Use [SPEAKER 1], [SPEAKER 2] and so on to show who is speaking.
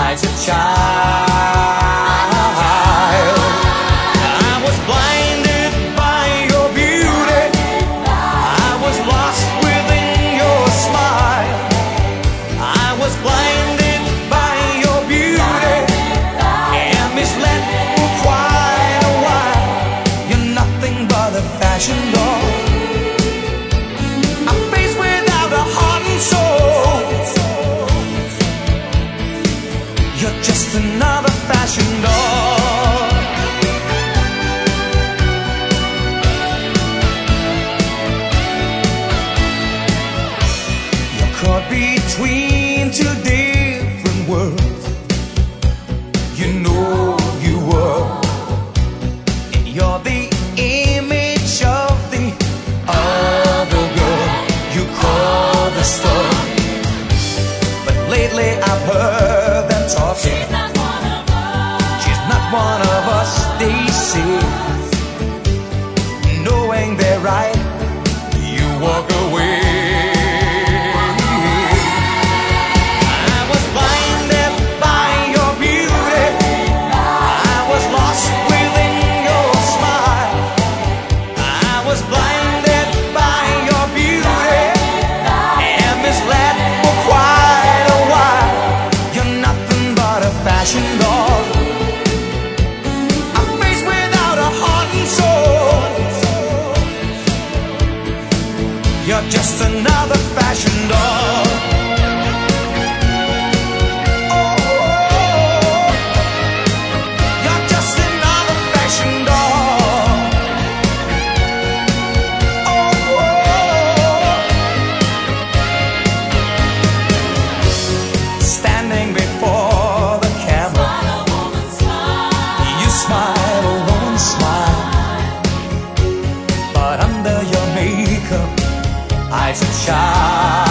[SPEAKER 1] as a child. I was blinded by your beauty, I was lost within your smile. I was blinded by your beauty and misled for quite a while. You're nothing but a fashion doll, a face without a heart and soul. You're just another fashion doll. You're caught between two different worlds. You know you were, and you're the image of the other girl you call the star. But lately I've heard them talking. She's not one of us, they say. Knowing they're right, you walk away. I was blinded by your beauty, I was lost within your smile. I was blinded by your beauty and misled for quite a while. You're nothing but a fashion doll, a face without a heart and soul. You're just another fashion doll. Oh, you're just another fashion doll. Oh, standing before the camera, you smile, a woman's smile, but under your makeup, eyes of child.